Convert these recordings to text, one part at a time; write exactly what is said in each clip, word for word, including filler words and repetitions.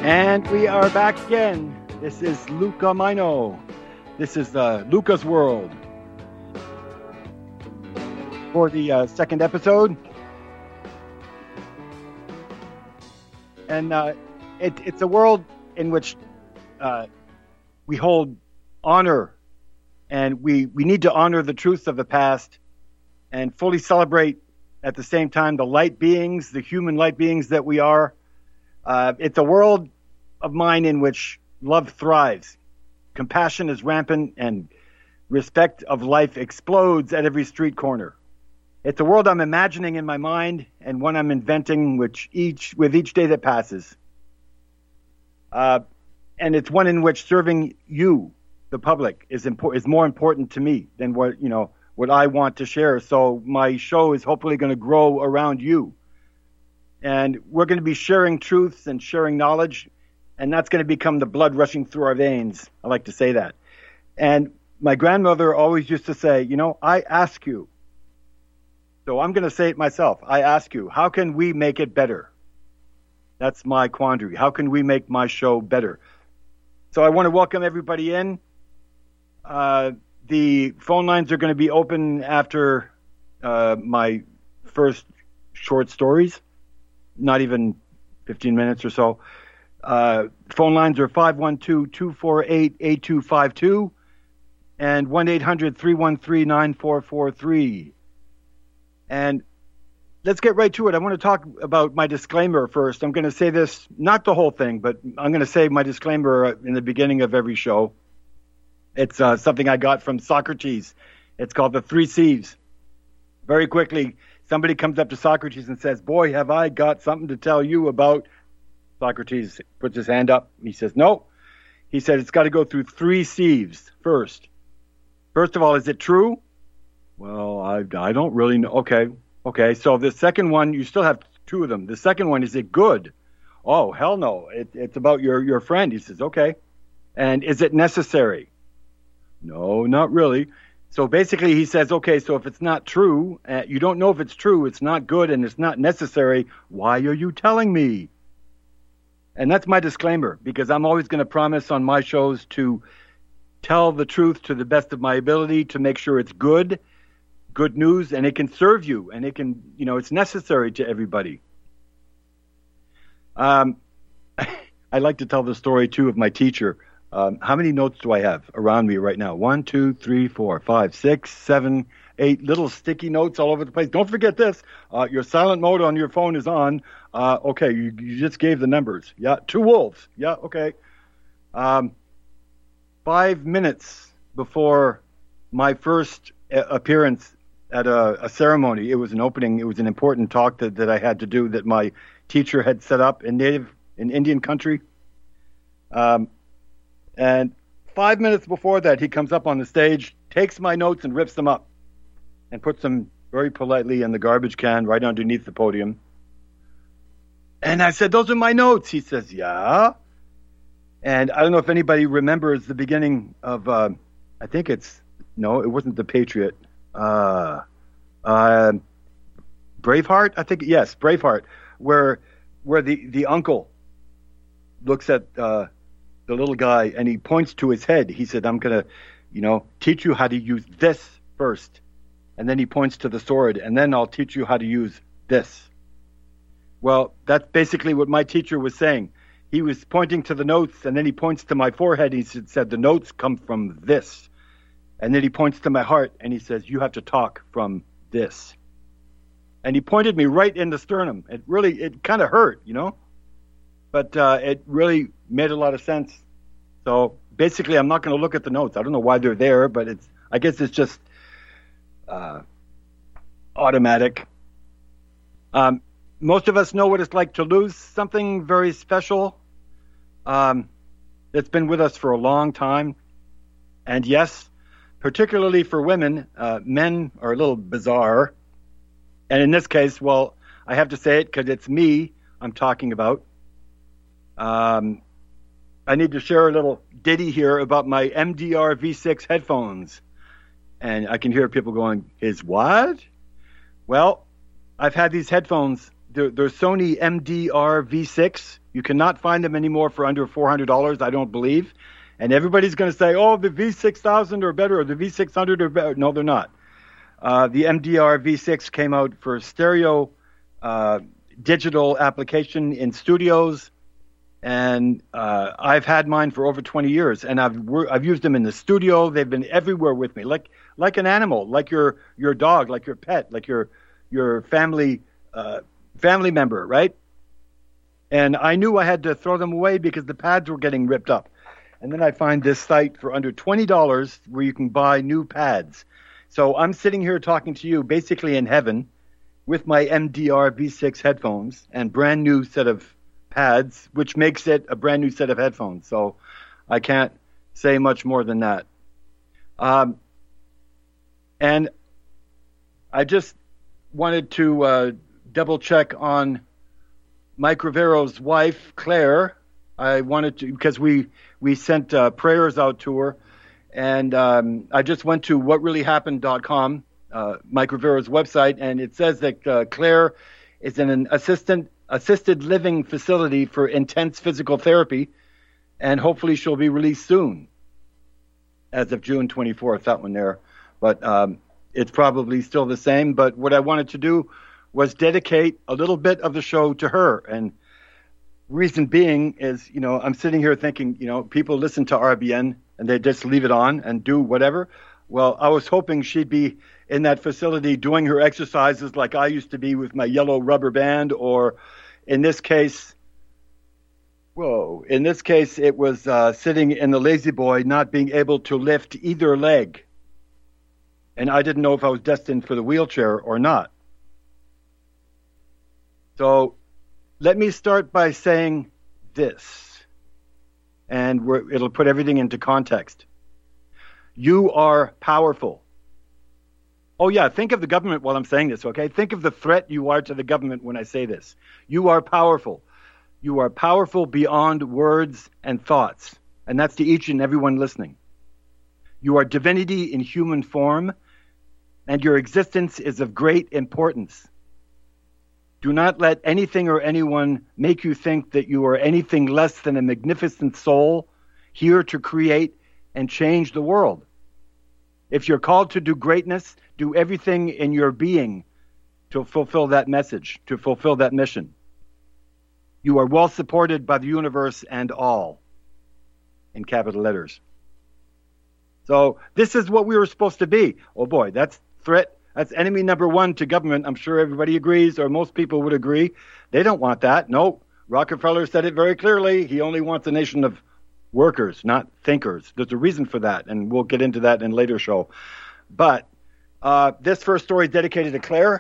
And we are back again. This is Luca Mino. This is uh, Luca's World. For the uh, second episode. And uh, it, it's a world in which uh, we hold honor, and we, we need to honor the truths of the past and fully celebrate at the same time the light beings, the human light beings that we are. Uh, it's a world of mine in which love thrives, compassion is rampant, and respect of life explodes at every street corner. It's a world I'm imagining in my mind and one I'm inventing which each with each day that passes. Uh, and it's one in which serving you, the public, is important is more important to me than what you know what I want to share. So my show is hopefully going to grow around you. And we're going to be sharing truths and sharing knowledge, and that's going to become the blood rushing through our veins. I like to say that. And my grandmother always used to say, you know, I ask you. So I'm going to say it myself. I ask you, how can we make it better? That's my quandary. How can we make my show better? So I want to welcome everybody in. Uh, the phone lines are going to be open after uh, my first short stories, not even fifteen minutes or so. Uh, phone lines are five one two, two four eight, eight two five two and one eight hundred, three one three, nine four four three. And let's get right to it. I want to talk about my disclaimer first. I'm going to say this, not the whole thing, but I'm going to say my disclaimer in the beginning of every show. It's uh, something I got from Socrates. It's called the three C's. Very quickly, somebody comes up to Socrates and says, boy, have I got something to tell you about. Socrates puts his hand up. He says, no. He said, it's got to go through three C's first. First of all, is it true? Well, I, I don't really know. Okay. Okay. So the second one, you still have two of them. The second one, is it good? Oh, hell no. It, it's about your, your friend. He says, okay. And is it necessary? No, not really. So basically he says, okay, so if it's not true, uh, you don't know if it's true, it's not good, and it's not necessary, why are you telling me? And that's my disclaimer, because I'm always going to promise on my shows to tell the truth to the best of my ability, to make sure it's good, good news, and it can serve you, and it can, you know, it's necessary to everybody. Um, I like to tell the story, too, of my teacher. Um, how many notes do I have around me right now? One, two, three, four, five, six, seven, eight little sticky notes all over the place. Don't forget this. Uh, your silent mode on your phone is on. Uh, okay, you, you just gave the numbers. Yeah, two wolves. Yeah, okay. Um, five minutes before my first a- appearance at a, a ceremony, it was an opening. It was an important talk that, that I had to do that my teacher had set up in native, in Indian country. Um, And five minutes before that, he comes up on the stage, takes my notes and rips them up and puts them very politely in the garbage can right underneath the podium. And I said, those are my notes. He says, yeah. And I don't know if anybody remembers the beginning of, uh, I think it's, no, it wasn't The Patriot. Uh, uh, Braveheart? I think, yes, Braveheart, where where the, the uncle looks at... Uh, the little guy, and he points to his head. He said, I'm going to, you know, teach you how to use this first. And then he points to the sword, and then I'll teach you how to use this. Well, that's basically what my teacher was saying. He was pointing to the notes, and then he points to my forehead. He said, the notes come from this. And then he points to my heart, and he says, you have to talk from this. And he pointed me right in the sternum. It really, it kind of hurt, you know? But uh, it really made a lot of sense. So basically, I'm not going to look at the notes. I don't know why they're there, but it's I guess it's just uh, automatic. Um, most of us know what it's like to lose something very special um, that's been with us for a long time. And yes, particularly for women, uh, men are a little bizarre. And in this case, well, I have to say it because it's me I'm talking about. Um, I need to share a little ditty here about my M D R V six headphones. And I can hear people going, is what? Well, I've had these headphones. They're, they're Sony M D R V six. You cannot find them anymore for under four hundred dollars, I don't believe. And everybody's going to say, oh, the V six thousand are better, or the V six hundred are better. No, they're not. Uh, the M D R V six came out for stereo uh, digital application in studios, and uh, I've had mine for over twenty years, and I've I've used them in the studio. They've been everywhere with me, like like an animal, like your your dog, like your pet, like your your family uh, family member, right? And I knew I had to throw them away because the pads were getting ripped up. And then I find this site for under twenty dollars where you can buy new pads. So I'm sitting here talking to you basically in heaven with my M D R V six headphones and brand new set of pads, which makes it a brand new set of headphones. So I can't say much more than that. Um, and I just wanted to uh, double check on Mike Rivero's wife, Claire. I wanted to, because we, we sent uh, prayers out to her. And um, I just went to what really happened dot com, uh, Mike Rivero's website, and it says that uh, Claire is in an assistant, assisted living facility for intense physical therapy, and hopefully she'll be released soon, as of June twenty-fourth, that one there. But um, it's probably still the same. But what I wanted to do was dedicate a little bit of the show to her. And reason being is, you know, I'm sitting here thinking, you know, people listen to R B N and they just leave it on and do whatever. Well, I was hoping she'd be in that facility doing her exercises like I used to be with my yellow rubber band, or in this case, whoa, in this case, it was uh, sitting in the lazy boy, not being able to lift either leg. And I didn't know if I was destined for the wheelchair or not. So let me start by saying this, and we're, it'll put everything into context. You are powerful. Oh, yeah, think of the government while I'm saying this, okay? Think of the threat you are to the government when I say this. You are powerful. You are powerful beyond words and thoughts, and that's to each and everyone listening. You are divinity in human form, and your existence is of great importance. Do not let anything or anyone make you think that you are anything less than a magnificent soul here to create and change the world. If you're called to do greatness, do everything in your being to fulfill that message, to fulfill that mission. You are well supported by the universe and all, in capital letters. So this is what we were supposed to be. Oh boy, that's threat. That's enemy number one to government. I'm sure everybody agrees, or most people would agree. They don't want that. No, Rockefeller said it very clearly. He only wants a nation of workers, not thinkers. There's a reason for that, and we'll get into that in a later show. But uh, this first story is dedicated to Claire.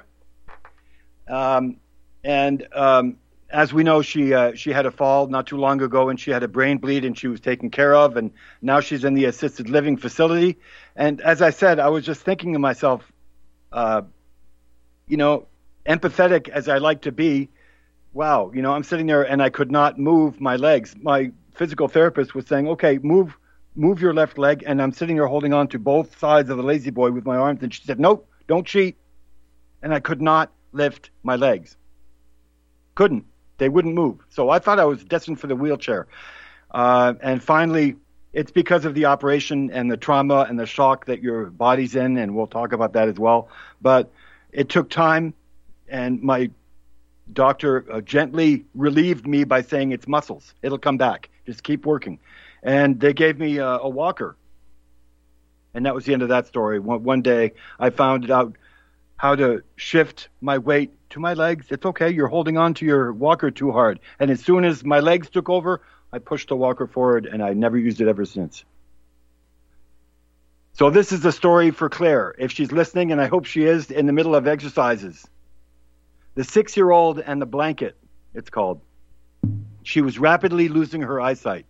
Um, and um, as we know, she uh, she had a fall not too long ago, and she had a brain bleed, and she was taken care of, and now she's in the assisted living facility. And as I said, I was just thinking to myself, Uh, you know, empathetic as I like to be, wow, you know, I'm sitting there and I could not move my legs. My physical therapist was saying, okay, move, move your left leg. And I'm sitting there holding on to both sides of the lazy boy with my arms. And she said, nope, don't cheat. And I could not lift my legs. Couldn't. They wouldn't move. So I thought I was destined for the wheelchair. Uh, and finally, it's because of the operation and the trauma and the shock that your body's in, and we'll talk about that as well. But it took time, and my doctor uh, gently relieved me by saying it's muscles. It'll come back. Just keep working. And they gave me uh, a walker. And that was the end of that story. One, one day I found out how to shift my weight to my legs. It's okay. You're holding on to your walker too hard. And as soon as my legs took over, I pushed the walker forward, and I never used it ever since. So this is the story for Claire, if she's listening, and I hope she is, in the middle of exercises. The six-year-old and the blanket, it's called. She was rapidly losing her eyesight.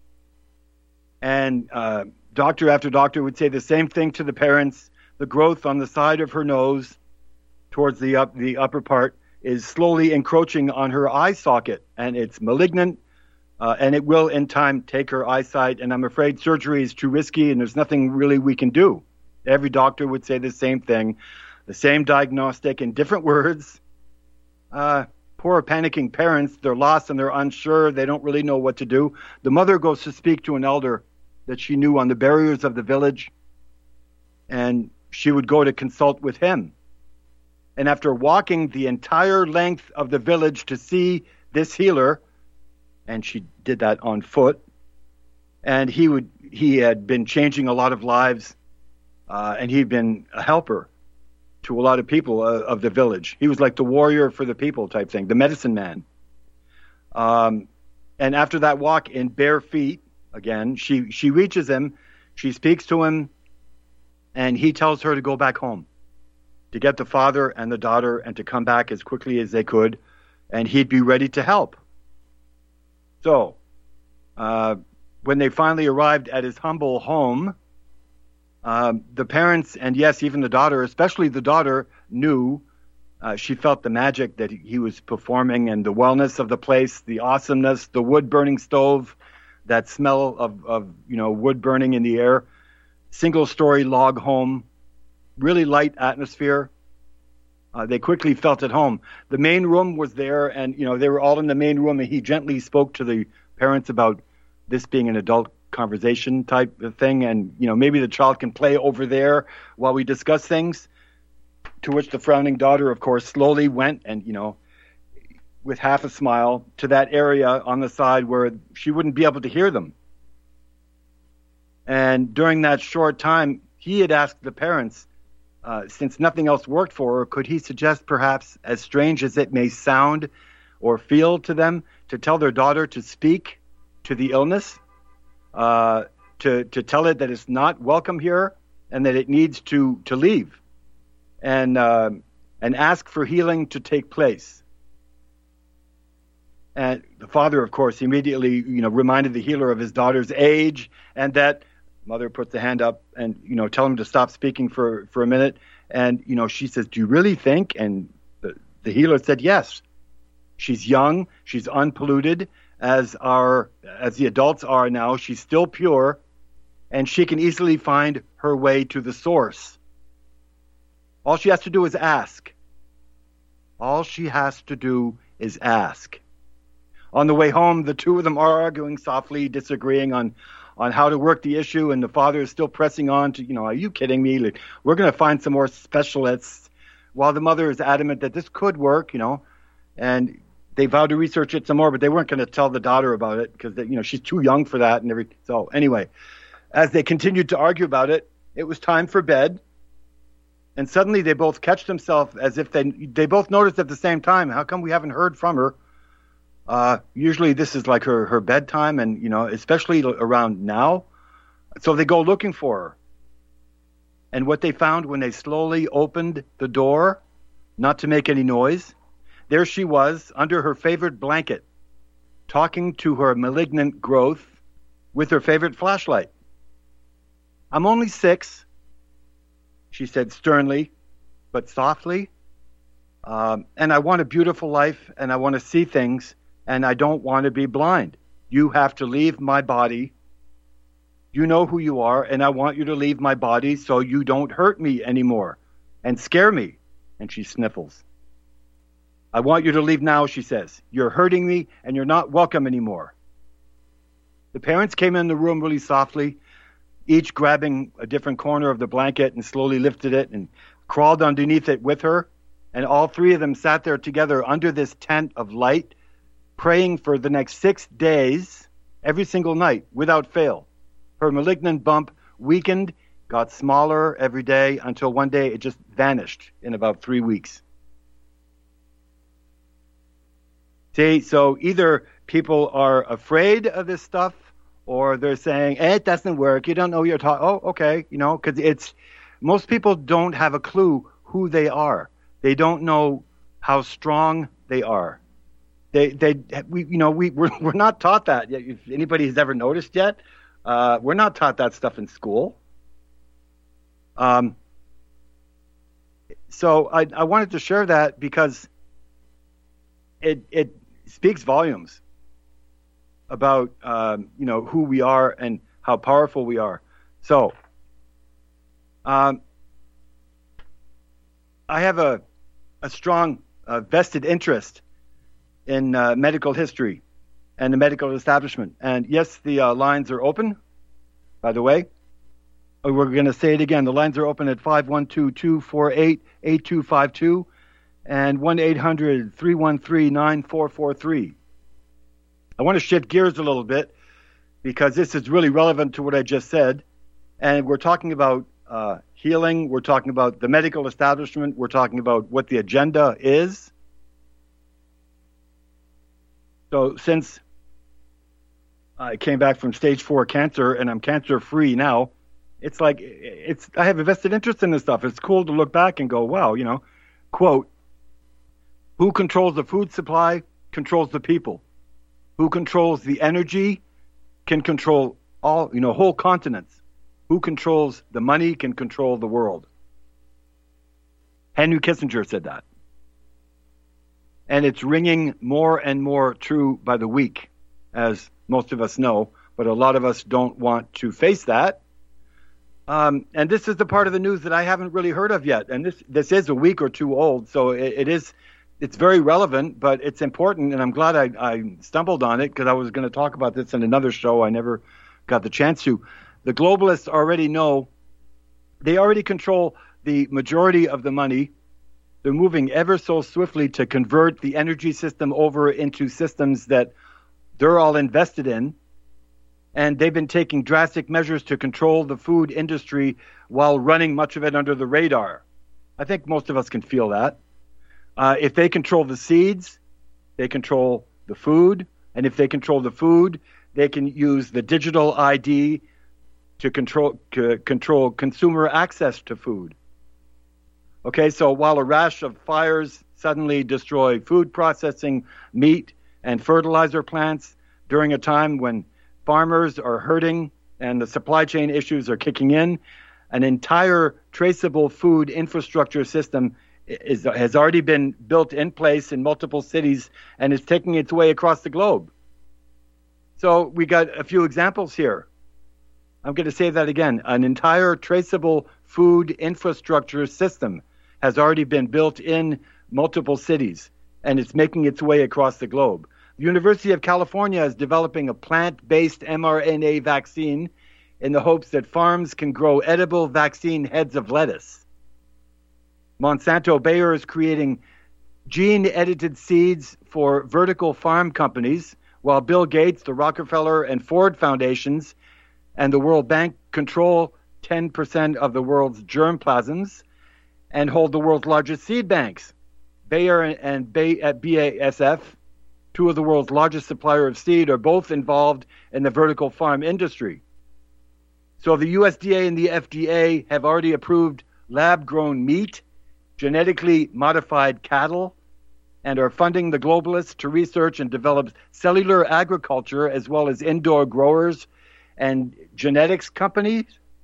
And uh, doctor after doctor would say the same thing to the parents. The growth on the side of her nose towards the, up, the upper part is slowly encroaching on her eye socket, and it's malignant. Uh, and it will, in time, take her eyesight. And I'm afraid surgery is too risky, and there's nothing really we can do. Every doctor would say the same thing, the same diagnostic in different words. Uh, poor panicking parents, they're lost and they're unsure. They don't really know what to do. The mother goes to speak to an elder that she knew on the barriers of the village, and she would go to consult with him. And after walking the entire length of the village to see this healer, and she did that on foot, and he would he had been changing a lot of lives, uh, and he'd been a helper to a lot of people uh, of the village. He was like the warrior for the people type thing, the medicine man. Um, and after that walk in bare feet, again, she, she reaches him, she speaks to him, and he tells her to go back home, to get the father and the daughter and to come back as quickly as they could, and he'd be ready to help. So, uh, when they finally arrived at his humble home, Um, the parents, and yes, even the daughter, especially the daughter, knew. Uh, she felt the magic that he was performing and the wellness of the place, the awesomeness, the wood-burning stove, that smell of, of you know, wood burning in the air, single-story log home, really light atmosphere. Uh, they quickly felt at home. The main room was there, and, you know, they were all in the main room, and he gently spoke to the parents about this being an adult conversation type of thing, and you know, maybe the child can play over there while we discuss things. To which the frowning daughter, of course, slowly went and, you know, with half a smile, to that area on the side where she wouldn't be able to hear them. And during that short time, he had asked the parents, uh, since nothing else worked for her, could he suggest, perhaps, as strange as it may sound or feel to them, to tell their daughter to speak to the illness, Uh, to to tell it that it's not welcome here and that it needs to to leave, and uh, and ask for healing to take place. And the father, of course, immediately you know reminded the healer of his daughter's age, and that mother puts the hand up and you know tell him to stop speaking for for a minute. And you know she says, "Do you really think?" And the, the healer said, "Yes. She's young. She's unpolluted." As our as the adults are now, she's still pure, and she can easily find her way to the source. All she has to do is ask. All she has to do is ask. On the way home, the two of them are arguing softly, disagreeing on, on how to work the issue, and the father is still pressing on to, you know, are you kidding me? Like, we're going to find some more specialists, while the mother is adamant that this could work, you know, and they vowed to research it some more, but they weren't going to tell the daughter about it because, you know, she's too young for that and everything. So anyway, as they continued to argue about it, it was time for bed. And suddenly they both catch themselves as if they they both noticed at the same time, how come we haven't heard from her? Uh, usually this is like her, her bedtime, and, you know, especially around now. So they go looking for her. And what they found when they slowly opened the door, not to make any noise, there she was, under her favorite blanket, talking to her malignant growth with her favorite flashlight. "I'm only six," she said sternly, but softly. Um, "and I want a beautiful life, and I want to see things, and I don't want to be blind. You have to leave my body. You know who you are, and I want you to leave my body so you don't hurt me anymore and scare me." And she sniffles. "I want you to leave now," she says. "You're hurting me, and you're not welcome anymore." The parents came in the room really softly, each grabbing a different corner of the blanket, and slowly lifted it and crawled underneath it with her. And all three of them sat there together under this tent of light, praying for the next six days, every single night, without fail. Her malignant bump weakened, got smaller every day, until one day it just vanished in about three weeks. See, so either people are afraid of this stuff, or they're saying, eh, it doesn't work. You don't know you're talking. Oh, okay. You know, because it's, most people don't have a clue who they are. They don't know how strong they are. They, they, we, you know, we, we're, we're not taught that. If anybody has ever noticed yet, uh, we're not taught that stuff in school. Um, so I, I wanted to share that because it, it speaks volumes about, um, you know, who we are and how powerful we are. So, um, I have a, a strong uh, vested interest in uh, medical history and the medical establishment. And yes, the uh, lines are open, by the way. We're going to say it again. The lines are open at five one two, two four eight, eight two five two and one eight hundred, three one three, nine four four three. I want to shift gears a little bit because this is really relevant to what I just said. And we're talking about uh, healing. We're talking about the medical establishment. We're talking about what the agenda is. So since I came back from stage four cancer and I'm cancer free now, it's like it's I have a vested interest in this stuff. It's cool to look back and go, wow, you know, quote, who controls the food supply controls the people. Who controls the energy can control all, you know, whole continents. Who controls the money can control the world. Henry Kissinger said that. And it's ringing more and more true by the week, as most of us know, but a lot of us don't want to face that. Um, and this is the part of the news that I haven't really heard of yet. And this this is a week or two old, so it, it is it's very relevant, but it's important. And I'm glad I, I stumbled on it because I was going to talk about this in another show. I never got the chance to. The globalists already know, they already control the majority of the money. They're moving ever so swiftly to convert the energy system over into systems that they're all invested in. And they've been taking drastic measures to control the food industry while running much of it under the radar. I think most of us can feel that. Uh, if they control the seeds, they control the food. And if they control the food, they can use the digital I D to control, to control consumer access to food. Okay, so while a rash of fires suddenly destroy food processing, meat, and fertilizer plants during a time when farmers are hurting and the supply chain issues are kicking in, an entire traceable food infrastructure system is, has already been built in place in multiple cities and is taking its way across the globe. So we got a few examples here. I'm going to say that again. An entire traceable food infrastructure system has already been built in multiple cities, and it's making its way across the globe. The University of California is developing a plant-based mRNA vaccine in the hopes that farms can grow edible vaccine heads of lettuce. Monsanto Bayer is creating gene-edited seeds for vertical farm companies, while Bill Gates, the Rockefeller and Ford Foundations, and the World Bank control ten percent of the world's germplasms and hold the world's largest seed banks. Bayer and B A S F, two of the world's largest supplier of seed, are both involved in the vertical farm industry. So the U S D A and the F D A have already approved lab-grown meat, genetically modified cattle, and are funding the globalists to research and develop cellular agriculture as well as indoor growers and genetics companies,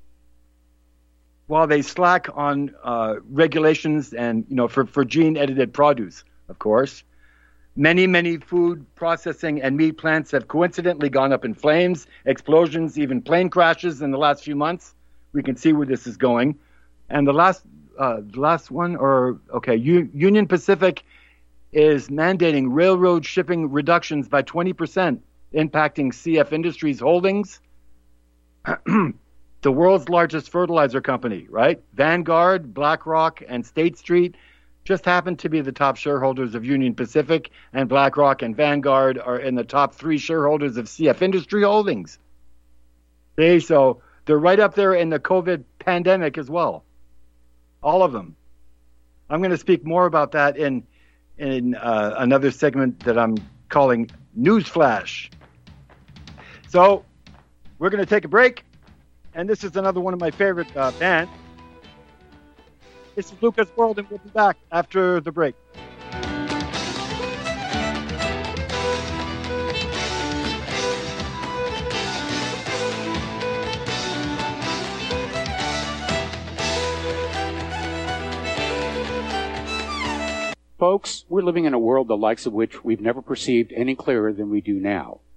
while they slack on uh, regulations and, you know, for, for gene-edited produce, of course. Many, many food processing and meat plants have coincidentally gone up in flames, explosions, even plane crashes in the last few months. We can see where this is going. And the last uh, the last one, or, okay, U- Union Pacific is mandating railroad shipping reductions by twenty percent, impacting C F Industries Holdings, the world's largest fertilizer company, right? Vanguard, BlackRock, and State Street just happen to be the top shareholders of Union Pacific, and BlackRock and Vanguard are in the top three shareholders of C F Industry Holdings. Okay, so they're right up there in the COVID pandemic as well. All of them. I'm going to speak more about that in in uh, another segment that I'm calling Newsflash. So we're going to take a break, and this is another one of my favorite uh, bands. This is Lucas World, and we'll be back after the break. Folks, we're living in a world the likes of which we've never perceived any clearer than we do now.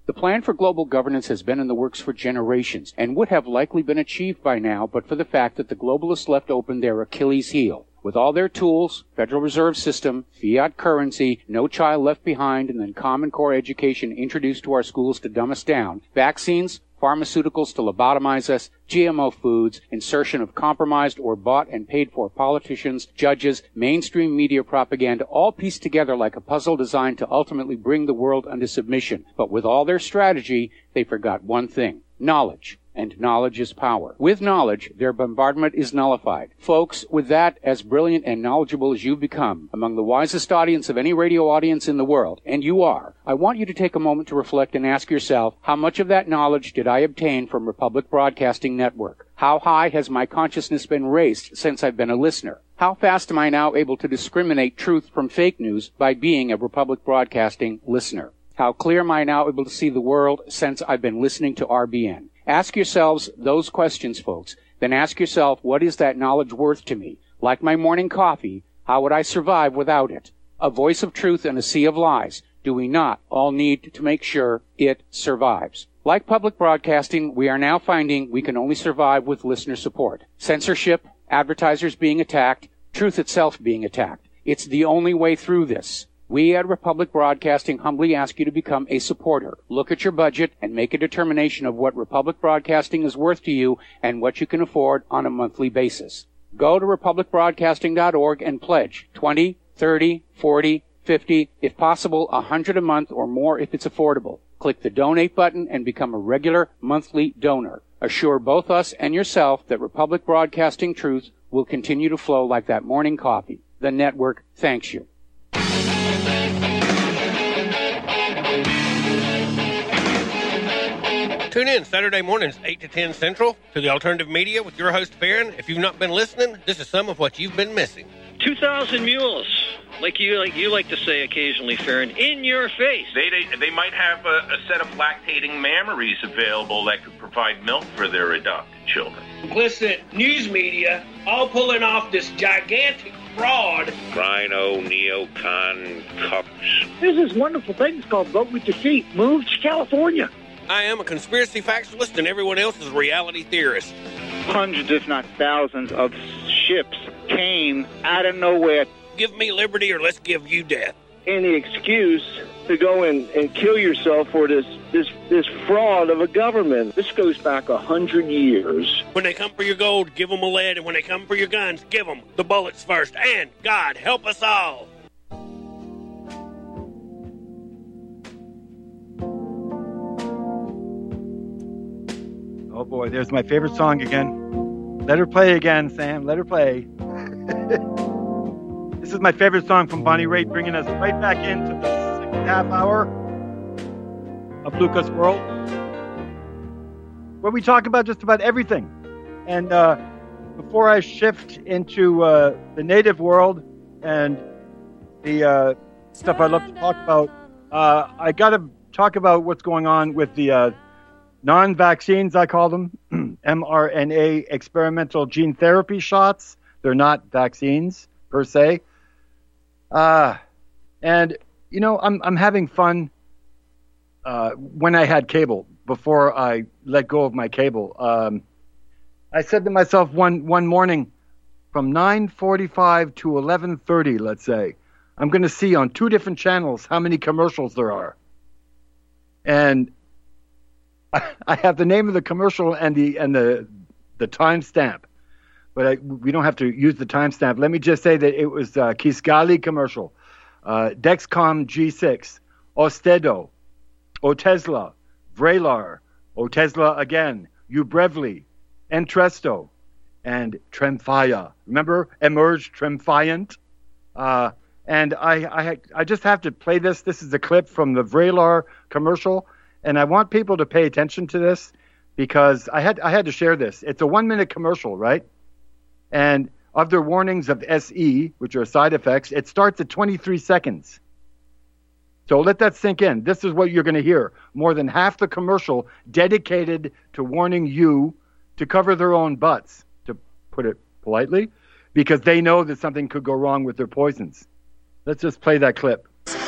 The plan for global governance has been in the works for generations and would have likely been achieved by now but for the fact that the globalists left open their Achilles heel. With all their tools, Federal Reserve System, fiat currency, no child left behind, and then Common Core education introduced to our schools to dumb us down, vaccines, pharmaceuticals to lobotomize us, G M O foods, insertion of compromised or bought and paid for politicians, judges, mainstream media propaganda, all pieced together like a puzzle designed to ultimately bring the world under submission. But with all their strategy, they forgot one thing: knowledge. And knowledge is power. With knowledge, their bombardment is nullified. Folks, with that, as brilliant and knowledgeable as you've become, among the wisest audience of any radio audience in the world, and you are, I want you to take a moment to reflect and ask yourself, how much of that knowledge did I obtain from Republic Broadcasting Network? How high has my consciousness been raised since I've been a listener? How fast am I now able to discriminate truth from fake news by being a Republic Broadcasting listener? How clear am I now able to see the world since I've been listening to R B N? Ask yourselves those questions, folks. Then ask yourself, what is that knowledge worth to me? Like my morning coffee, how would I survive without it? A voice of truth in a sea of lies. Do we not all need to make sure it survives? Like public broadcasting, we are now finding we can only survive with listener support. Censorship, advertisers being attacked, truth itself being attacked. It's the only way through this. We at Republic Broadcasting humbly ask you to become a supporter. Look at your budget and make a determination of what Republic Broadcasting is worth to you and what you can afford on a monthly basis. Go to republic broadcasting dot org and pledge twenty, thirty, forty, fifty, if possible one hundred a month or more if it's affordable. Click the donate button and become a regular monthly donor. Assure both us and yourself that Republic Broadcasting truth will continue to flow like that morning coffee. The network thanks you. Tune in Saturday mornings, eight to ten Central, to the Alternative Media with your host, Farron. If you've not been listening, this is some of what you've been missing. two thousand mules, like you like you like to say occasionally, Farron, in your face. They they, they might have a, a set of lactating mammaries available that could provide milk for their adopted children. Complicit news media all pulling off this gigantic fraud. Rhino, neocon, cucks. There's this wonderful thing called Vote with Your Feet. Move to California. I am a conspiracy factualist, and everyone else is a reality theorist. Hundreds, if not thousands, of ships came out of nowhere. Give me liberty or let's give you death. Any excuse to go and, and kill yourself for this, this this fraud of a government. This goes back a hundred years. When they come for your gold, give them a lead, and when they come for your guns, give them the bullets first. And God help us all. Oh boy, there's my favorite song again. Let her play again, Sam. Let her play. This is my favorite song from Bonnie Raitt, bringing us right back into the second half hour of Lucas World, where we talk about just about everything. And uh, before I shift into uh, the native world and the uh, stuff I love to talk about, uh, I got to talk about what's going on with the uh, non-vaccines, I call them, mRNA experimental gene therapy shots. They're not vaccines per se. Uh, and, you know, I'm I'm having fun uh, when I had cable, before I let go of my cable. Um, I said to myself one, one morning, from nine forty-five to eleven thirty, let's say, I'm going to see on two different channels how many commercials there are. And I have the name of the commercial and the and the the timestamp, but I, we don't have to use the timestamp. Let me just say that it was uh, Kisqali commercial, uh, Dexcom G six, Austedo, Otezla, Vraylar, Otezla again, Ubrevely, Entresto, and Tremfya. Remember, Emerge Tremfyant? Uh, and I, I I just have to play this. This is a clip from the Vraylar commercial. And I want people to pay attention to this because I had I had to share this. It's a one-minute commercial, right? And of their warnings of S E, which are side effects, it starts at twenty-three seconds. So let that sink in. This is what you're going to hear. More than half the commercial dedicated to warning you to cover their own butts, to put it politely, because they know that something could go wrong with their poisons. Let's just play that clip.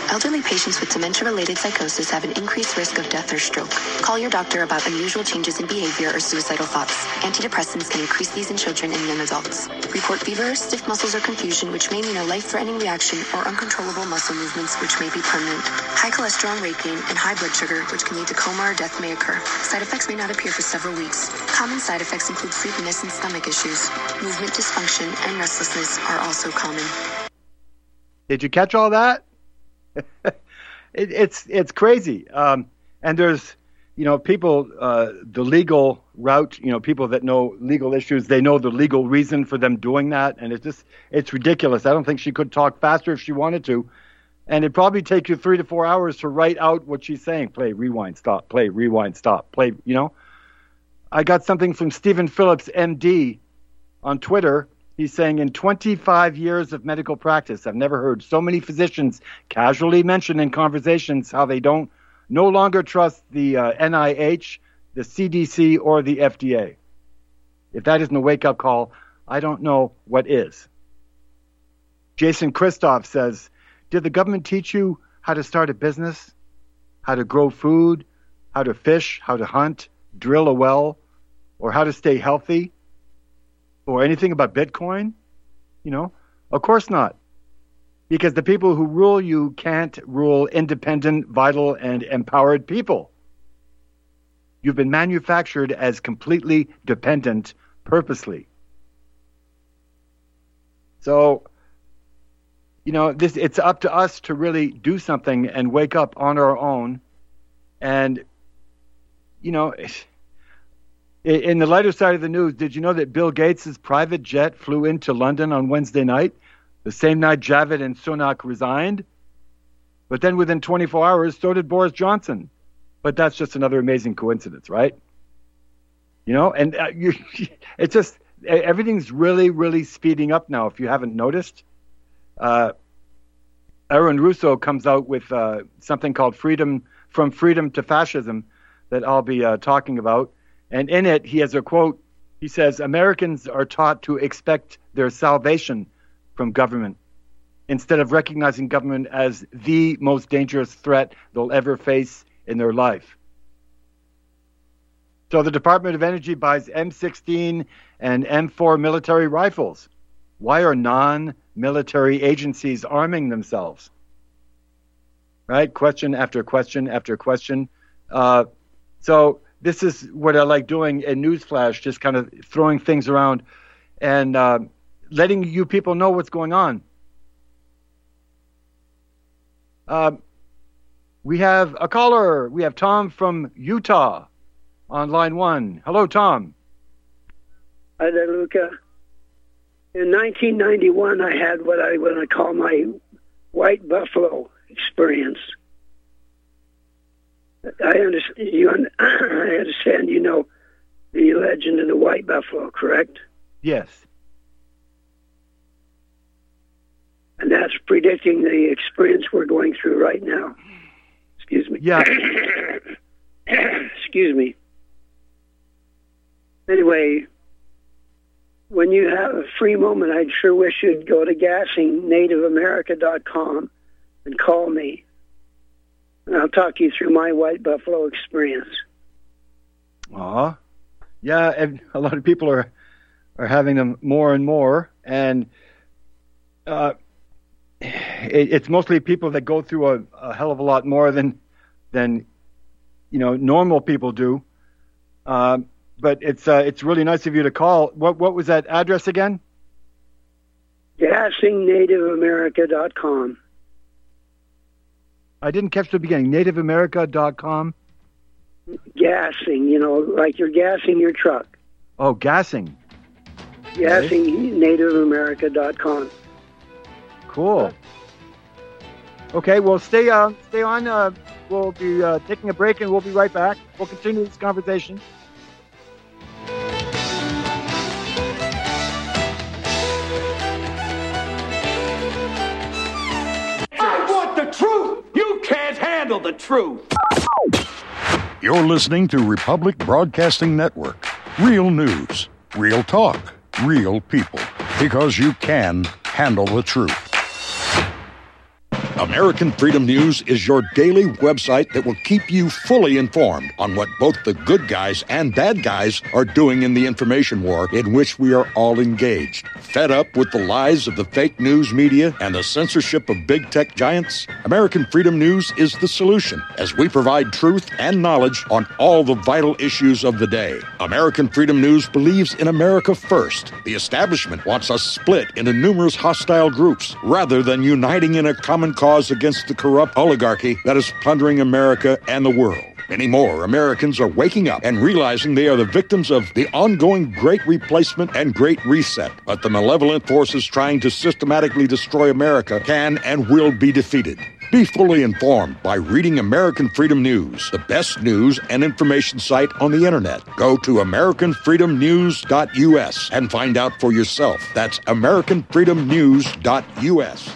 Elderly patients with dementia-related psychosis have an increased risk of death or stroke. Call your doctor about unusual changes in behavior or suicidal thoughts. Antidepressants can increase these in children and young adults. Report fever, stiff muscles or confusion, which may mean a life-threatening reaction, or uncontrollable muscle movements, which may be permanent. High cholesterol and weight gain, and high blood sugar, which can lead to coma or death, may occur. Side effects may not appear for several weeks. Common side effects include sleepiness and stomach issues. Movement dysfunction and restlessness are also common. Did you catch all that? it, it's it's crazy. Um, and there's, you know, people, uh, the legal route, you know, people that know legal issues, they know the legal reason for them doing that. And it's just, it's ridiculous. I don't think she could talk faster if she wanted to. And it'd probably take you three to four hours to write out what she's saying. Play, rewind, stop, play, rewind, stop, play, you know. I got something from Stephen Phillips, M D, on Twitter. He's saying, in twenty-five years of medical practice, I've never heard so many physicians casually mention in conversations how they don't no longer trust the uh, N I H, the C D C, or the F D A. If that isn't a wake-up call, I don't know what is. Jason Christoph says, did the government teach you how to start a business, how to grow food, how to fish, how to hunt, drill a well, or how to stay healthy? Or anything about Bitcoin? You know, of course not. Because the people who rule you can't rule independent, vital, and empowered people. You've been manufactured as completely dependent purposely. So, you know, this it's up to us to really do something and wake up on our own. And, you know, in the lighter side of the news, did you know that Bill Gates' private jet flew into London on Wednesday night, the same night Javid and Sunak resigned? But then within twenty-four hours, so did Boris Johnson. But that's just another amazing coincidence, right? You know, and uh, you, it's just, everything's really, really speeding up now, if you haven't noticed. Uh, Aaron Russo comes out with uh, something called Freedom, From Freedom to Fascism, that I'll be uh, talking about. And in it, he has a quote. He says, Americans are taught to expect their salvation from government instead of recognizing government as the most dangerous threat they'll ever face in their life. So the Department of Energy buys M sixteen and M four military rifles. Why are non-military agencies arming themselves? Right? Question after question after question. Uh, so... This is what I like doing in Newsflash, just kind of throwing things around and uh, letting you people know what's going on. Uh, we have a caller. We have Tom from Utah on line one. Hello, Tom. Hi there, Luca. In nineteen ninety-one, I had what I want to call my white buffalo experience. I understand you. I understand you know the legend of the white buffalo, correct? Yes. And that's predicting the experience we're going through right now. Excuse me. Yeah. Excuse me. Anyway, when you have a free moment, I'd sure wish you'd go to gassing native america dot com and call me. And I'll talk you through my white buffalo experience. Aw. Yeah, and a lot of people are are having them more and more. And uh, it, it's mostly people that go through a, a hell of a lot more than, than you know, normal people do. Um, but it's uh, it's really nice of you to call. What what was that address again? gassing native america dot com. I didn't catch the beginning. native america dot com? Gassing, you know, like you're gassing your truck. Oh, gassing. Gassing okay. native america dot com. Cool. Okay, well, stay, uh, stay on. Uh, we'll be uh, taking a break, and we'll be right back. We'll continue this conversation. I want the truth! You can't handle the truth! You're listening to Republic Broadcasting Network. Real news, real talk, real people. Because you can handle the truth. American Freedom News is your daily website that will keep you fully informed on what both the good guys and bad guys are doing in the information war in which we are all engaged. Fed up with the lies of the fake news media and the censorship of big tech giants? American Freedom News is the solution, as we provide truth and knowledge on all the vital issues of the day. American Freedom News believes in America first. The establishment wants us split into numerous hostile groups rather than uniting in a common cause against the corrupt oligarchy that is plundering America and the world. Many more Americans are waking up and realizing they are the victims of the ongoing Great Replacement and Great Reset. But the malevolent forces trying to systematically destroy America can and will be defeated. Be fully informed by reading American Freedom News, the best news and information site on the internet. Go to American Freedom News dot U S and find out for yourself. That's American Freedom News dot U S.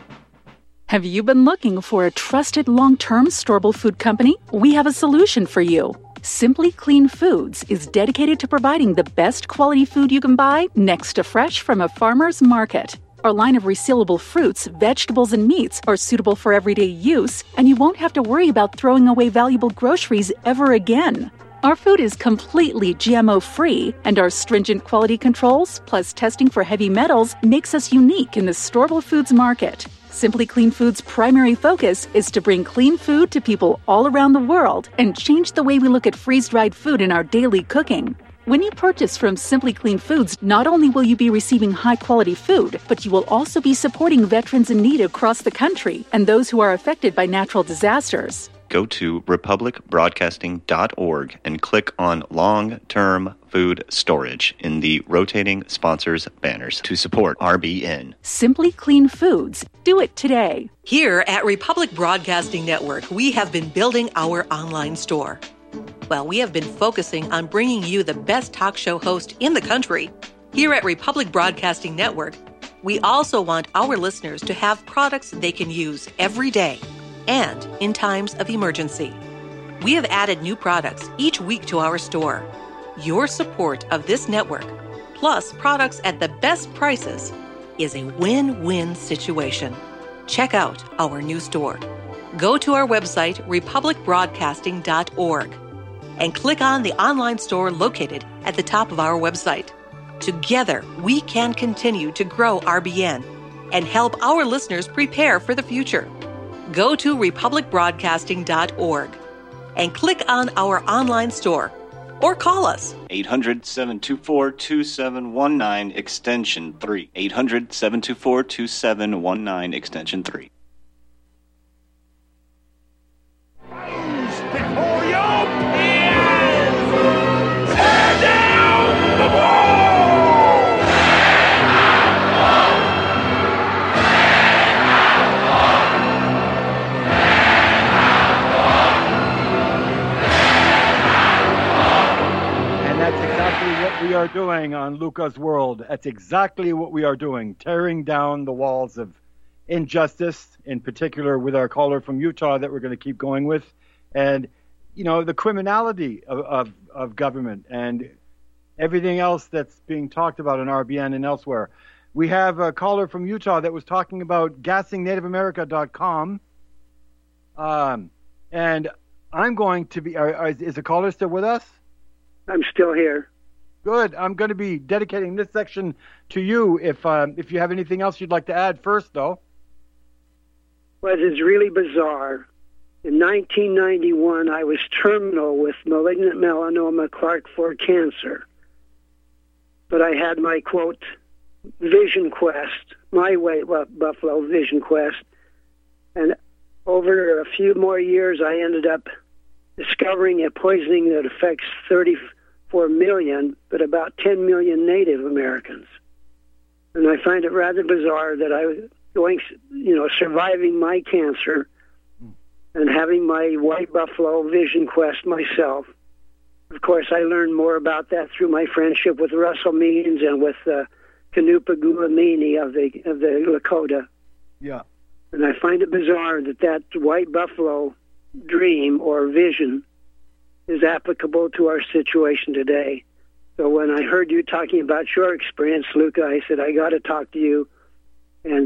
Have you been looking for a trusted long-term storable food company? We have a solution for you. Simply Clean Foods is dedicated to providing the best quality food you can buy next to fresh from a farmer's market. Our line of resealable fruits, vegetables, and meats are suitable for everyday use, and you won't have to worry about throwing away valuable groceries ever again. Our food is completely G M O-free, and our stringent quality controls, plus testing for heavy metals, makes us unique in the storable foods market. Simply Clean Foods' primary focus is to bring clean food to people all around the world and change the way we look at freeze-dried food in our daily cooking. When you purchase from Simply Clean Foods, not only will you be receiving high-quality food, but you will also be supporting veterans in need across the country and those who are affected by natural disasters. Go to republic broadcasting dot org and click on Long-Term Food Storage in the rotating sponsors banners to support R B N. Simply Clean Foods. Do it today. Here at Republic Broadcasting Network, we have been building our online store. Well, we have been focusing on bringing you the best talk show host in the country. Here at Republic Broadcasting Network, we also want our listeners to have products they can use every day and in times of emergency. We have added new products each week to our store. Your support of this network, plus products at the best prices, is a win-win situation. Check out our new store. Go to our website, republic broadcasting dot org, and click on the online store located at the top of our website. Together, we can continue to grow R B N and help our listeners prepare for the future. Go to republic broadcasting dot org and click on our online store or call us. eight hundred, seven two four, two seven one nine, extension three. eight hundred, seven two four, two seven one nine, extension three. Before your peers! Tear down the wall! We are doing on Luca's World. That's exactly what we are doing, tearing down the walls of injustice, in particular with our caller from Utah that we're going to keep going with, and, you know, the criminality of, of, of government and everything else that's being talked about in R B N and elsewhere. We have a caller from Utah that was talking about gassing native america dot com, um, and I'm going to be, are, are, is the caller still with us? I'm still here. Good. I'm going to be dedicating this section to you. If um, if you have anything else you'd like to add first, though. Well, it's really bizarre. In nineteen ninety-one, I was terminal with malignant melanoma Clark four cancer. But I had my, quote, vision quest, my way, well, Buffalo vision quest. And over a few more years, I ended up discovering a poisoning that affects thirty-four million, but about ten million Native Americans. And I find it rather bizarre that I was going, you know, surviving my cancer and having my white buffalo vision quest myself. Of course, I learned more about that through my friendship with Russell Means and with uh, Kanupa Gulamini of the of the Lakota. Yeah. And I find it bizarre that that white buffalo dream or vision is applicable to our situation today. So when I heard you talking about your experience, Luca, I said, I got to talk to you. And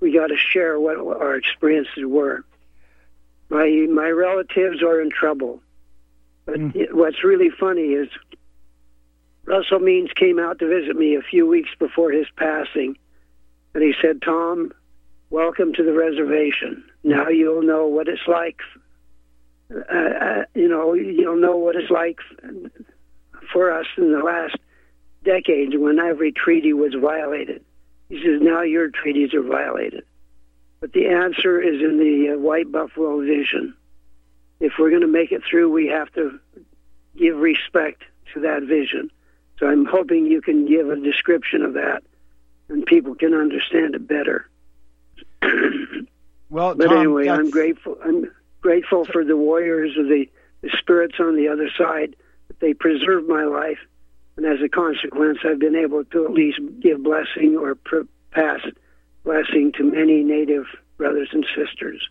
we got to share what our experiences were. My my relatives are in trouble. But mm. what's really funny is Russell Means came out to visit me a few weeks before his passing, and he said, "Tom, welcome to the reservation. Now you'll know what it's like. Uh, uh, you know, you'll know what it's like for us in the last decades when every treaty was violated." He says, "Now your treaties are violated." But the answer is in the uh, White Buffalo vision. If we're going to make it through, we have to give respect to that vision. So I'm hoping you can give a description of that and people can understand it better. Well, but Tom, anyway, that's... I'm grateful. I'm grateful for the warriors of the, the spirits on the other side. That they preserved my life, and as a consequence, I've been able to at least give blessing or pr- pass blessing to many Native brothers and sisters.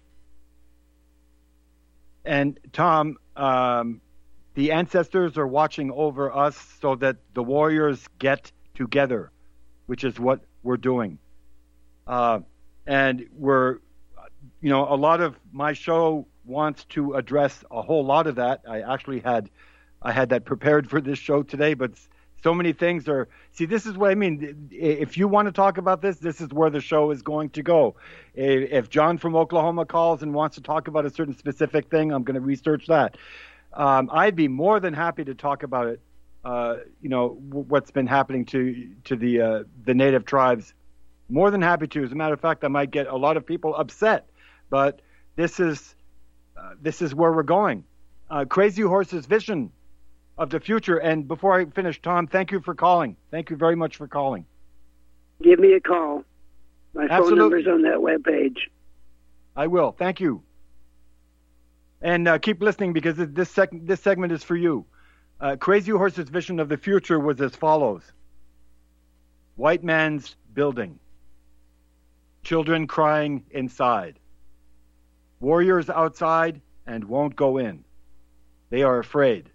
And Tom, um, the ancestors are watching over us so that the warriors get together, which is what we're doing. Uh, and we're, you know, a lot of my show wants to address a whole lot of that. I actually had, I had that prepared for this show today, but so many things are, see, this is what I mean. If you want to talk about this, this is where the show is going to go. If John from Oklahoma calls and wants to talk about a certain specific thing, I'm going to research that. Um, I'd be more than happy to talk about it, uh, you know, w- what's been happening to to the uh, the native tribes. More than happy to. As a matter of fact, I might get a lot of people upset, but this is uh, this is where we're going. Uh, Crazy Horse's vision of the future. And before I finish, Tom, thank you for calling. Thank you very much for calling. Give me a call. My Absolutely. phone number's on that webpage. I will. Thank you. And uh, keep listening because this sec- this segment is for you. Uh, Crazy Horse's vision of the future was as follows. White man's building. Children crying inside. Warriors outside and won't go in. They are afraid.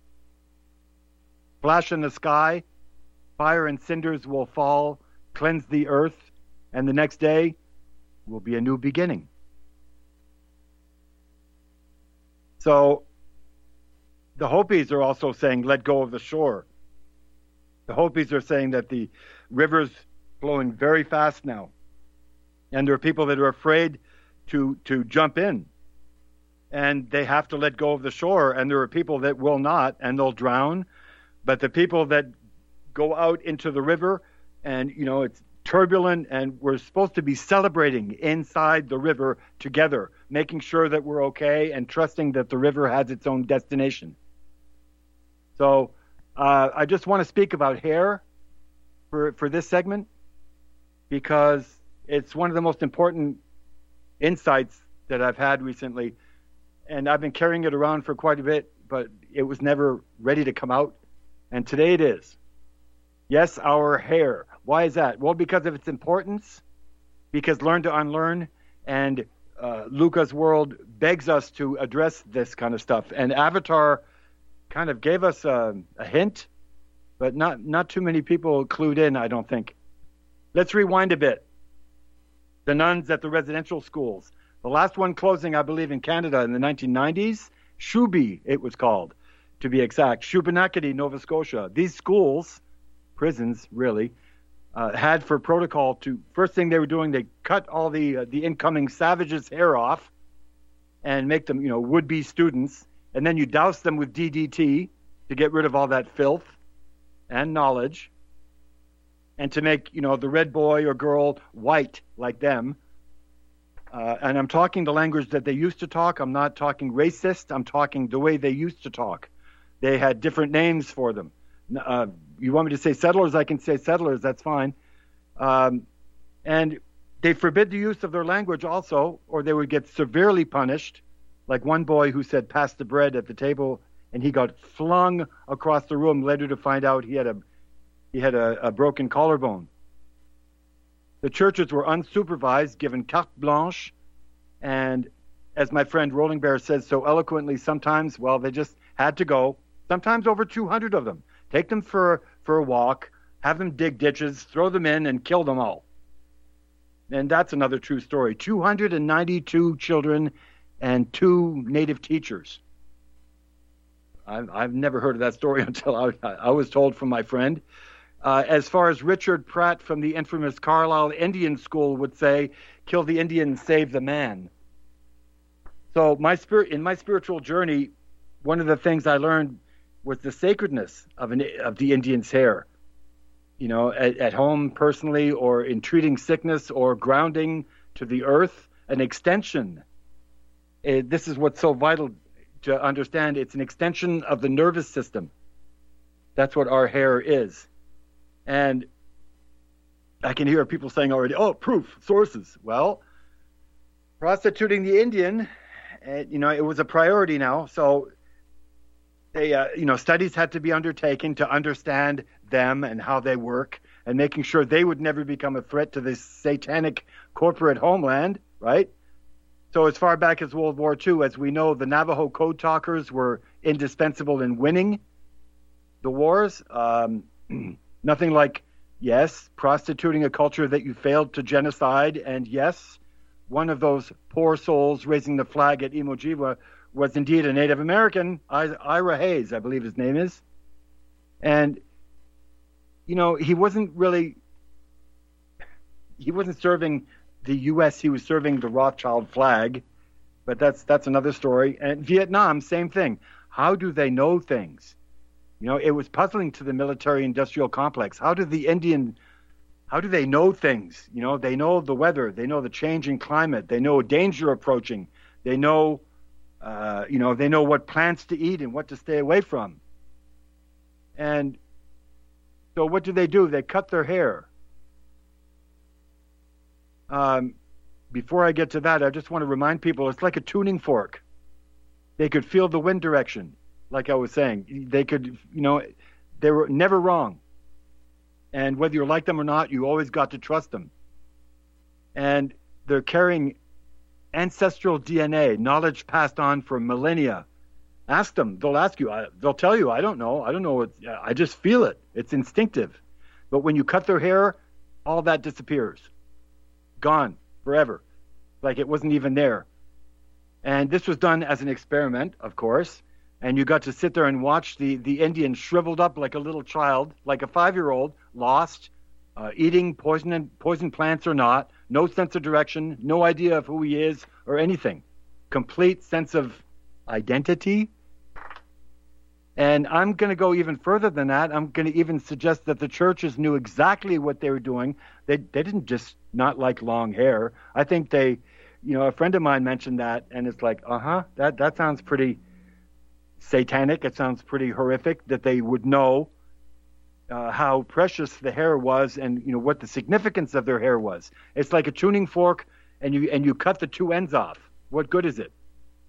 Flash in the sky, fire and cinders will fall, cleanse the earth, and the next day will be a new beginning. So the Hopis are also saying, let go of the shore. The Hopis are saying that the river's flowing very fast now. And there are people that are afraid to, to jump in. And they have to let go of the shore. And there are people that will not, and they'll drown. But the people that go out into the river and, you know, it's turbulent and we're supposed to be celebrating inside the river together, making sure that we're okay and trusting that the river has its own destination. So uh, I just want to speak about hair for, for this segment because it's one of the most important insights that I've had recently. And I've been carrying it around for quite a bit, but it was never ready to come out. And today it is. Yes, our hair. Why is that? Well, because of its importance, because Learn to Unlearn and uh, Luca's World begs us to address this kind of stuff. And Avatar kind of gave us a, a hint, but not, not too many people clued in, I don't think. Let's rewind a bit. The nuns at the residential schools. The last one closing, I believe, in Canada in the nineteen nineties, Shubi, it was called. To be exact, Shubenacadie, Nova Scotia. These schools, prisons really, uh, had for protocol to, first thing they were doing, they cut all the uh, the incoming savages' hair off and make them, you know, would-be students. And then you douse them with D D T to get rid of all that filth and knowledge and to make, you know, the red boy or girl white like them. Uh, and I'm talking the language that they used to talk. I'm not talking racist. I'm talking the way they used to talk. They had different names for them. Uh, you want me to say settlers? I can say settlers. That's fine. Um, and they forbid the use of their language also, or they would get severely punished. Like one boy who said, pass the bread at the table, and he got flung across the room, later to find out he had a he had a, a broken collarbone. The churches were unsupervised, given carte blanche, and as my friend Rolling Bear says so eloquently, sometimes, well, they just had to go. Sometimes over two hundred of them. Take them for, for a walk, have them dig ditches, throw them in, and kill them all. And that's another true story. two hundred ninety-two children and two native teachers. I've, I've never heard of that story until I, I was told from my friend. Uh, as far as Richard Pratt from the infamous Carlisle Indian School would say, kill the Indian, save the man. So my spirit, in my spiritual journey, one of the things I learned was the sacredness of, an, of the Indian's hair. You know, at, at home personally, or in treating sickness or grounding to the earth, an extension. Uh, this is what's so vital to understand. It's an extension of the nervous system. That's what our hair is. And I can hear people saying already, oh, proof, sources. Well, prostituting the Indian, uh, you know, it was a priority now. So, they, uh, you know, studies had to be undertaken to understand them and how they work, and making sure they would never become a threat to this satanic corporate homeland, right? So as far back as World War Two, as we know, the Navajo code talkers were indispensable in winning the wars. Um, nothing like, yes, prostituting a culture that you failed to genocide, and yes, one of those poor souls raising the flag at Iwo Jima was indeed a Native American, Ira Hayes, I believe his name is. And, you know, he wasn't really, he wasn't serving the U S, he was serving the Rothschild flag, but that's that's another story. And Vietnam, same thing. How do they know things? You know, it was puzzling to the military-industrial complex. How do the Indian, how do they know things? You know, they know the weather, they know the changing climate, they know danger approaching, they know, uh, you know, they know what plants to eat and what to stay away from. And so what do they do? They cut their hair. Um, before I get to that, I just want to remind people, it's like a tuning fork. They could feel the wind direction, like I was saying. They could, you know, they were never wrong. And whether you like them or not, you always got to trust them. And they're carrying ancestral D N A, knowledge passed on for millennia. Ask them. They'll ask you. I, they'll tell you, I don't know. I don't know. What, I just feel it. It's instinctive. But when you cut their hair, all that disappears. Gone forever, like it wasn't even there. And this was done as an experiment, of course, and you got to sit there and watch the the Indian shriveled up like a little child, like a five-year-old, lost, uh, eating poison poison plants or not, no sense of direction, no idea of who he is or anything, complete sense of identity. And I'm going to go even further than that. I'm going to even suggest that the churches knew exactly what they were doing. They they didn't just not like long hair. I think they, you know, a friend of mine mentioned that, and it's like, uh-huh, that, that sounds pretty satanic. It sounds pretty horrific that they would know uh, how precious the hair was and, you know, what the significance of their hair was. It's like a tuning fork, and you and you cut the two ends off. What good is it?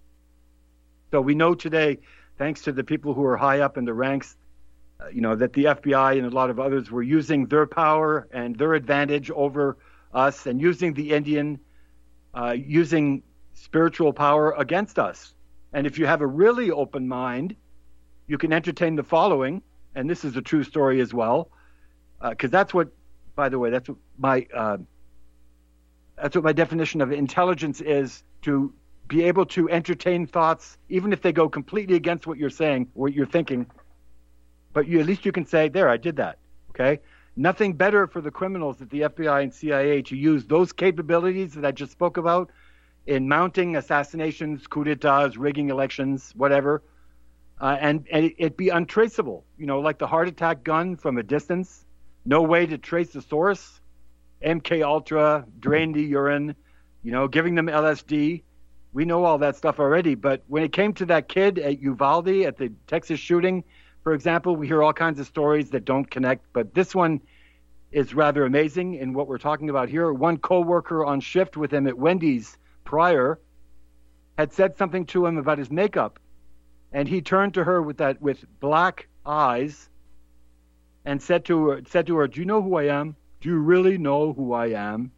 So we know today, thanks to the people who are high up in the ranks, uh, you know, that the F B I and a lot of others were using their power and their advantage over us and using the Indian, uh, using spiritual power against us. And if you have a really open mind, you can entertain the following, and this is a true story as well, because uh, that's what, by the way, that's what my uh, that's what my definition of intelligence is, to be able to entertain thoughts, even if they go completely against what you're saying, what you're thinking. But you, at least you can say, there, I did that, okay? Nothing better for the criminals at the F B I and C I A to use those capabilities that I just spoke about in mounting assassinations, coups d'etats, rigging elections, whatever, uh, and, and it, it be untraceable, you know, like the heart attack gun from a distance, no way to trace the source, M K Ultra, drain the urine, you know, giving them L S D. We know all that stuff already, but when it came to that kid at Uvalde at the Texas shooting, for example, we hear all kinds of stories that don't connect, but this one is rather amazing in what we're talking about here. One coworker on shift with him at Wendy's prior had said something to him about his makeup, and he turned to her with that with black eyes and said to her, said to her, "Do you know who I am? Do you really know who I am?"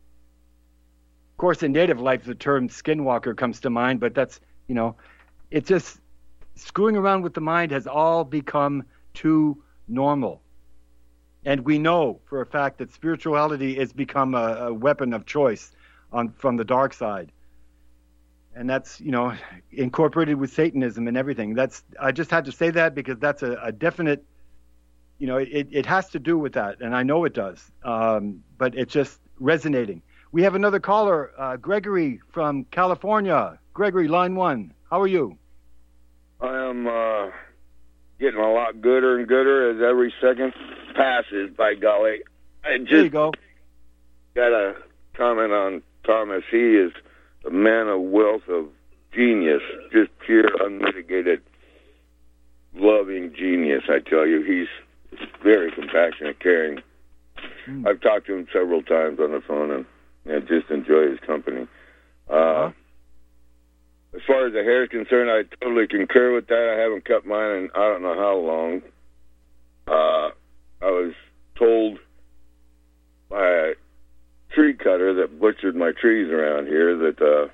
Of course, in native life, the term skinwalker comes to mind, but that's, you know, it's just screwing around with the mind has all become too normal. And we know for a fact that spirituality has become a, a weapon of choice on from the dark side. And that's, you know, incorporated with Satanism and everything. That's I just had to say that because that's a, a definite, you know, it, it has to do with that. And I know it does. Um, but it's just resonating. We have another caller, uh, Gregory from California. Gregory, line one. How are you? I am uh, getting a lot gooder and gooder as every second passes, by golly. I just there you go. Got a comment on Thomas. He is a man of wealth of genius, just pure, unmitigated, loving genius, I tell you. He's very compassionate, caring. Mm. I've talked to him several times on the phone, and I just enjoy his company. Uh, uh-huh. As far as the hair is concerned, I totally concur with that. I haven't cut mine in I don't know how long. Uh, I was told by a tree cutter that butchered my trees around here that uh,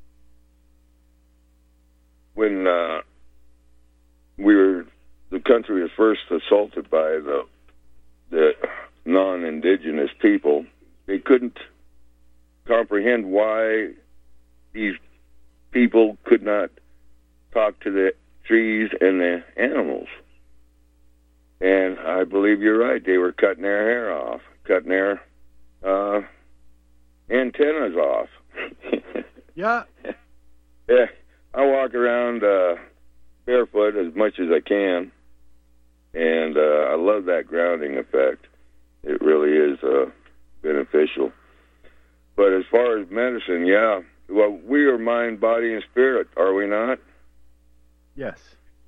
when uh, we were, the country was first assaulted by the the non-indigenous people, they couldn't comprehend why these people could not talk to the trees and the animals. And I believe you're right. They were cutting their hair off, cutting their uh, antennas off. Yeah. Yeah. I walk around uh, barefoot as much as I can, and uh, I love that grounding effect. It really is uh, beneficial. But as far as medicine, yeah, well, we are mind, body, and spirit, are we not? Yes.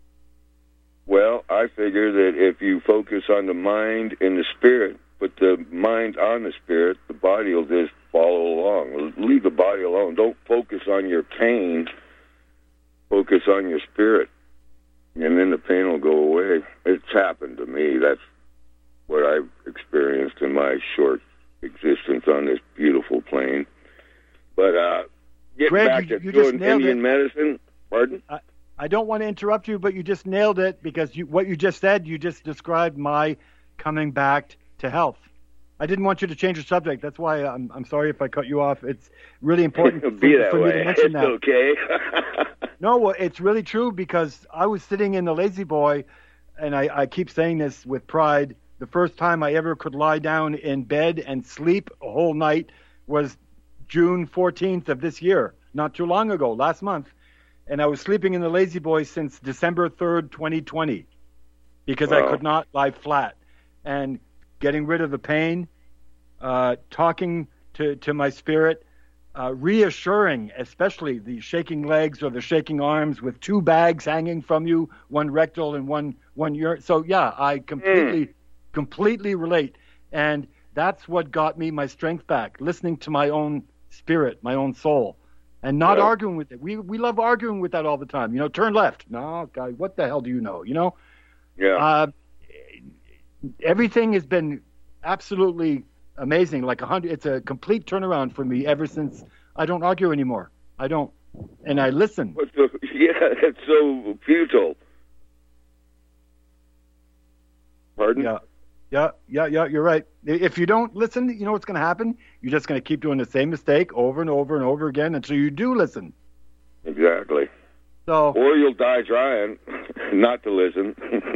Well, I figure that if you focus on the mind and the spirit, put the mind on the spirit, the body will just follow along. Leave the body alone. Don't focus on your pain. Focus on your spirit, and then the pain will go away. It's happened to me. That's what I've experienced in my short existence on this beautiful plane. But uh, getting Greg, back you, to you doing just Indian it. medicine, pardon? I, I don't want to interrupt you, but you just nailed it because you, what you just said, you just described my coming back to health. I didn't want you to change the subject. That's why I'm I'm sorry if I cut you off. It's really important for, Be that for way. me to mention it's that. Okay. No, well, it's really true because I was sitting in the Lazy Boy, and I, I keep saying this with pride. The first time I ever could lie down in bed and sleep a whole night was June fourteenth of this year, not too long ago, last month. And I was sleeping in the Lazy Boy since December third, twenty twenty, because wow. I could not lie flat. And getting rid of the pain, uh, talking to, to my spirit, uh, reassuring, especially the shaking legs or the shaking arms with two bags hanging from you, one rectal and one one urine. So, yeah, I completely, mm. completely relate. And that's what got me my strength back, listening to my own spirit, my own soul, and not yeah. arguing with it. We we love arguing with that all the time. You know, turn left. No, guy, what the hell do you know? You know? Yeah. Uh, everything has been absolutely amazing. Like a hundred, it's a complete turnaround for me ever since I don't argue anymore. I don't, and I listen. What's the, yeah, it's so futile. Pardon? Yeah, yeah, yeah, yeah. You're right. If you don't listen, you know what's going to happen? You're just going to keep doing the same mistake over and over and over again until you do listen. Exactly. So, or you'll die trying not to listen.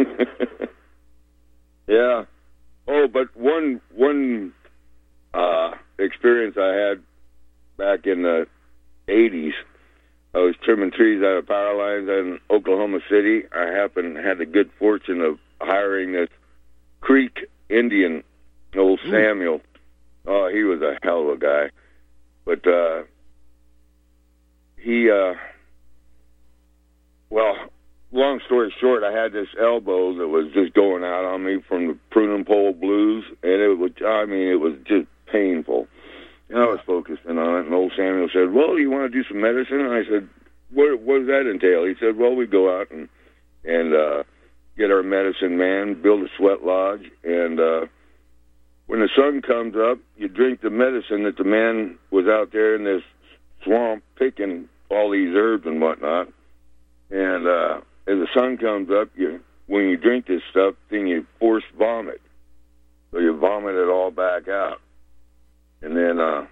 Yeah. Oh, but one one uh, experience I had back in the eighties, I was trimming trees out of power lines in Oklahoma City. I happened had the good fortune of hiring this Creek Indian, old Ooh. Samuel. Oh, he was a hell of a guy. But uh, he, uh, well... long story short, I had this elbow that was just going out on me from the pruning pole blues, and it was, I mean, it was just painful. And I was focusing on it, and old Samuel said, well, you want to do some medicine? And I said, what, what does that entail? He said, well, we go out and, and uh, get our medicine man, build a sweat lodge, and uh, when the sun comes up, you drink the medicine that the man was out there in this swamp picking all these herbs and whatnot, and uh, as the sun comes up, you when you drink this stuff, then you force vomit. So you vomit it all back out. And then uh,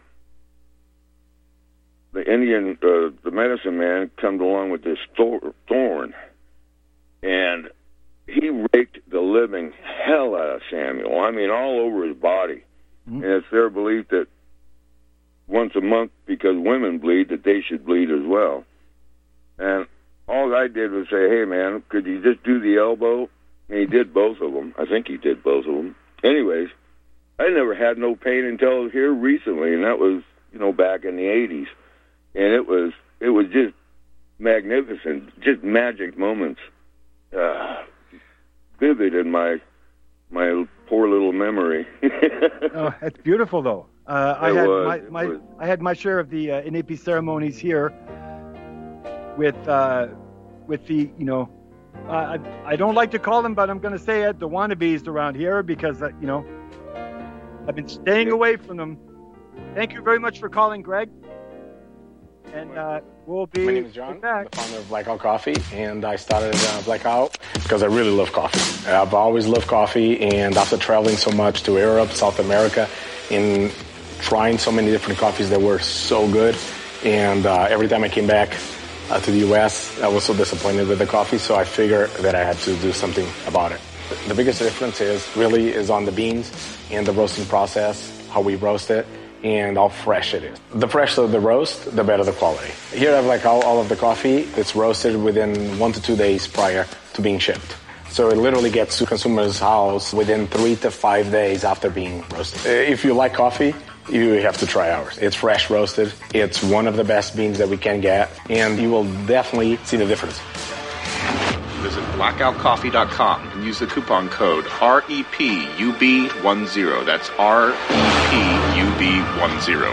the Indian, uh, the medicine man comes along with this thorn, and he raked the living hell out of Samuel. I mean, all over his body. Mm-hmm. And it's their belief that once a month, because women bleed, that they should bleed as well. And all I did was say, hey, man, could you just do the elbow? And he did both of them. I think he did both of them. Anyways, I never had no pain until here recently, and that was, you know, back in the eighties. And it was it was just magnificent, just magic moments, uh, vivid in my my poor little memory. Oh, it's beautiful, though. Uh, I It had was, my, it my was. I had my share of the uh, Inapi ceremonies here with uh, with the you know uh, I I don't like to call them, but I'm going to say it, the wannabes around here, because uh, you know I've been staying away from them. Thank you very much for calling, Greg. And uh, we'll be My name is John, back. the founder of Blackout Coffee, and I started uh, Blackout because I really love coffee. I've always loved coffee, and after traveling so much to Europe, South America, and trying so many different coffees that were so good, and uh, every time I came back uh, to the U S, I was so disappointed with the coffee, so I figured that I had to do something about it. The biggest difference is really is on the beans and the roasting process, how we roast it, and how fresh it is. The fresher the roast, the better the quality. Here I have like all, all of the coffee. It's roasted within one to two days prior to being shipped. So it literally gets to consumer's house within three to five days after being roasted. If you like coffee, you have to try ours. It's fresh roasted. It's one of the best beans that we can get, and you will definitely see the difference. Visit blackout coffee dot com and use the coupon code R E P U B ten. That's R E P U B ten.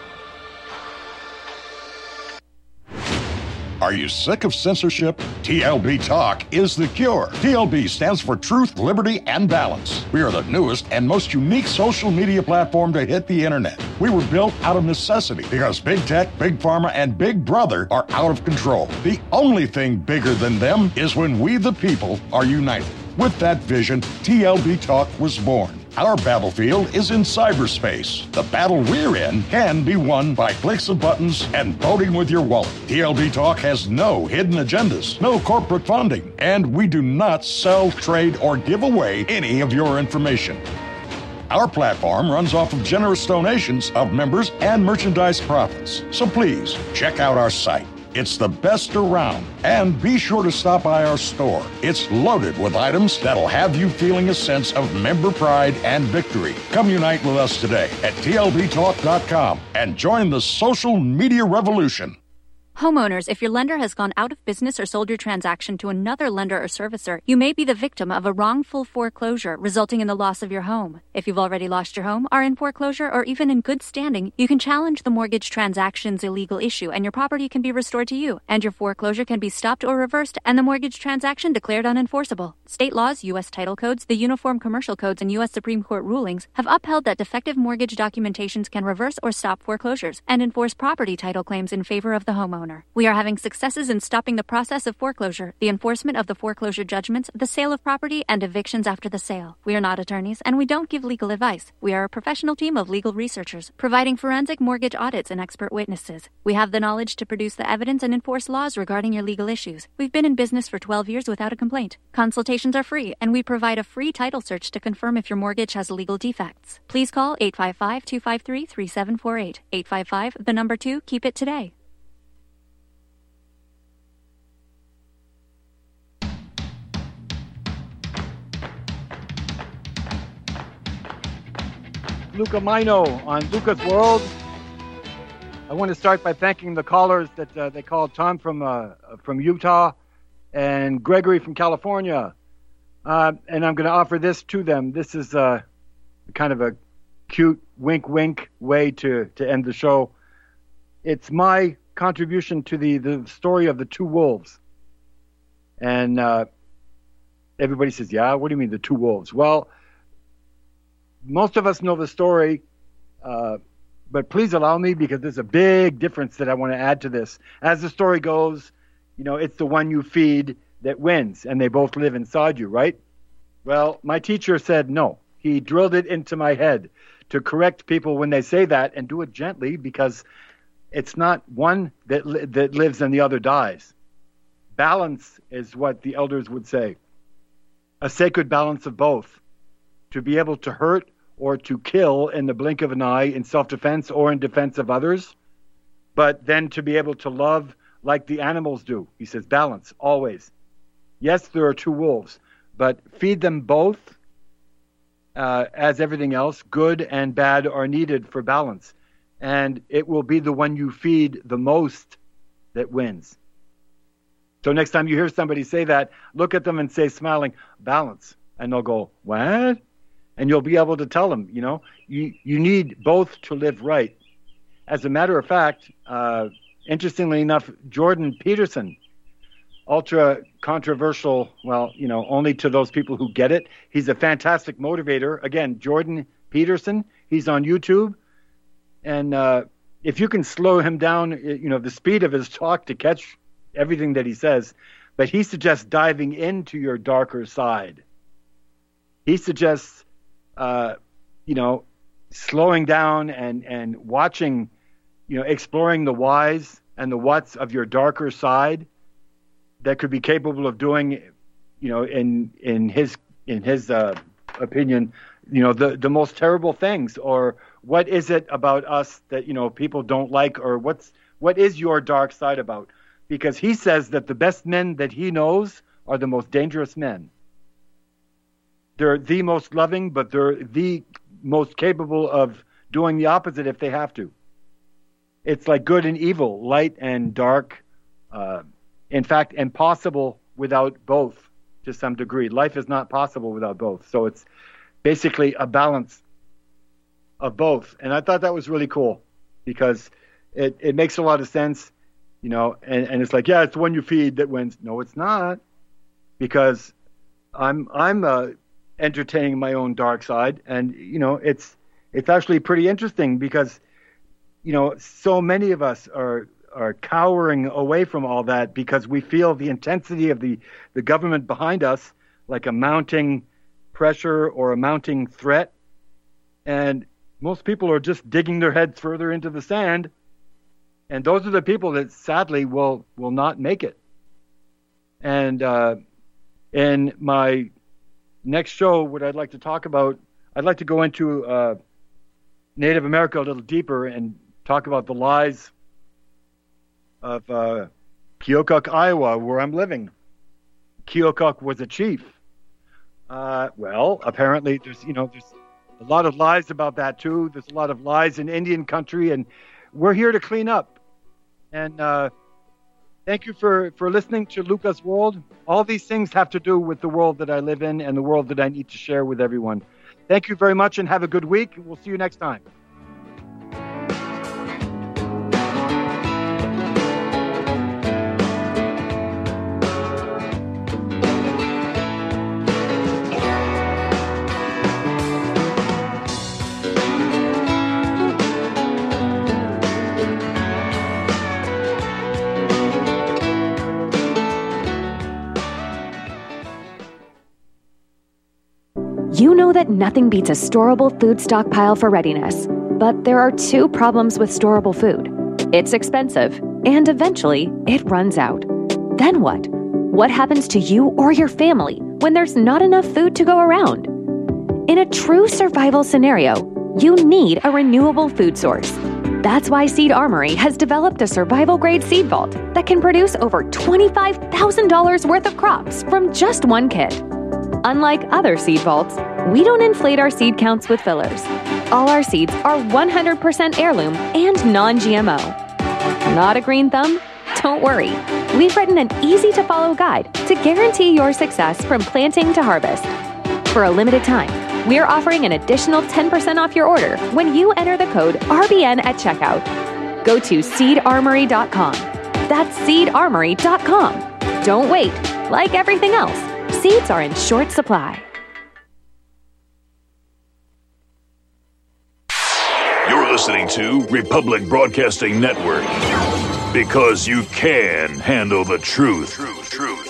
Are you sick of censorship? T L B Talk is the cure. T L B stands for Truth, Liberty, and Balance. We are the newest and most unique social media platform to hit the internet. We were built out of necessity because Big Tech, Big Pharma, and Big Brother are out of control. The only thing bigger than them is when we the people are united. With that vision, T L B Talk was born. Our battlefield is in cyberspace. The battle we're in can be won by clicks of buttons and voting with your wallet. T L B Talk has no hidden agendas, no corporate funding, and we do not sell, trade, or give away any of your information. Our platform runs off of generous donations of members and merchandise profits. So please, check out our site. It's the best around. And be sure to stop by our store. It's loaded with items that'll have you feeling a sense of member pride and victory. Come unite with us today at T L B talk dot com and join the social media revolution. Homeowners, if your lender has gone out of business or sold your transaction to another lender or servicer, you may be the victim of a wrongful foreclosure resulting in the loss of your home. If you've already lost your home, are in foreclosure, or even in good standing, you can challenge the mortgage transaction's illegal issue and your property can be restored to you, and your foreclosure can be stopped or reversed and the mortgage transaction declared unenforceable. State laws, U S title codes, the Uniform Commercial Codes, and U S Supreme Court rulings have upheld that defective mortgage documentations can reverse or stop foreclosures and enforce property title claims in favor of the homeowner. We are having successes in stopping the process of foreclosure, the enforcement of the foreclosure judgments, the sale of property, and evictions after the sale. We are not attorneys, and we don't give legal advice. We are a professional team of legal researchers, providing forensic mortgage audits and expert witnesses. We have the knowledge to produce the evidence and enforce laws regarding your legal issues. We've been in business for twelve years without a complaint. Consultations are free, and we provide a free title search to confirm if your mortgage has legal defects. Please call eight five five, two five three, three seven four eight. eight five five, the number two, keep it today. Luca Mino on Luca's World. I want to start by thanking the callers that uh, they called. Tom from uh, from Utah and Gregory from California. Uh, and I'm going to offer this to them. This is uh, kind of a cute wink wink way to, to end the show. It's my contribution to the, the story of the two wolves. And uh, everybody says, yeah, what do you mean the two wolves? Well, most of us know the story, uh, but please allow me, because there's a big difference that I want to add to this. As the story goes, you know, it's the one you feed that wins, and they both live inside you, right? Well, my teacher said no. He drilled it into my head to correct people when they say that, and do it gently, because it's not one that li- that lives and the other dies. Balance is what the elders would say. A sacred balance of both. To be able to hurt or to kill in the blink of an eye in self-defense or in defense of others, but then to be able to love like the animals do. He says balance, always. Yes, there are two wolves, but feed them both. Uh, as everything else, good and bad are needed for balance. And it will be the one you feed the most that wins. So next time you hear somebody say that, look at them and say, smiling, balance. And they'll go, what? And you'll be able to tell them, you know, you, you need both to live right. As a matter of fact, uh, interestingly enough, Jordan Peterson, ultra controversial, well, you know, only to those people who get it. He's a fantastic motivator. Again, Jordan Peterson, he's on YouTube. And uh, if you can slow him down, you know, the speed of his talk to catch everything that he says, but he suggests diving into your darker side. He suggests, uh, you know, slowing down and, and watching, you know, exploring the whys and the whats of your darker side that could be capable of doing, you know, in in his in his uh, opinion, you know, the, the most terrible things. Or what is it about us that, you know, people don't like, or what's what is your dark side about? Because he says that the best men that he knows are the most dangerous men. They're the most loving, but they're the most capable of doing the opposite if they have to. It's like good and evil, light and dark. Uh, in fact, impossible without both to some degree. Life is not possible without both. So it's basically a balance of both. And I thought that was really cool because it, it makes a lot of sense, you know, and, and it's like, yeah, it's the one you feed that wins. No, it's not, because I'm I'm uh, entertaining my own dark side. And, you know, it's it's actually pretty interesting because, you know, so many of us are are cowering away from all that because we feel the intensity of the, the government behind us, like a mounting pressure or a mounting threat. And most people are just digging their heads further into the sand. And those are the people that sadly will, will not make it. And uh, in my next show, what I'd like to talk about, I'd like to go into uh, Native America a little deeper and talk about the lies of uh, Keokuk, Iowa, where I'm living. Keokuk was a chief. Uh, well, apparently there's, you know, there's a lot of lies about that too. There's a lot of lies in Indian country, and we're here to clean up. And uh, thank you for, for listening to Luca's World. All these things have to do with the world that I live in and the world that I need to share with everyone. Thank you very much and have a good week. We'll see you next time. You know that nothing beats a storable food stockpile for readiness, but there are two problems with storable food. It's expensive, and eventually it runs out. Then what? What happens to you or your family when there's not enough food to go around? In a true survival scenario, you need a renewable food source. That's why Seed Armory has developed a survival-grade seed vault that can produce over twenty-five thousand dollars worth of crops from just one kit. Unlike other seed vaults, we don't inflate our seed counts with fillers. All our seeds are one hundred percent heirloom and non-G M O. Not a green thumb? Don't worry. We've written an easy-to-follow guide to guarantee your success from planting to harvest. For a limited time, we're offering an additional ten percent off your order when you enter the code R B N at checkout. Go to seed armory dot com. That's seed armory dot com. Don't wait. Like everything else, seeds are in short supply. You're listening to Republic Broadcasting Network, because you can handle the truth. Truth, truth.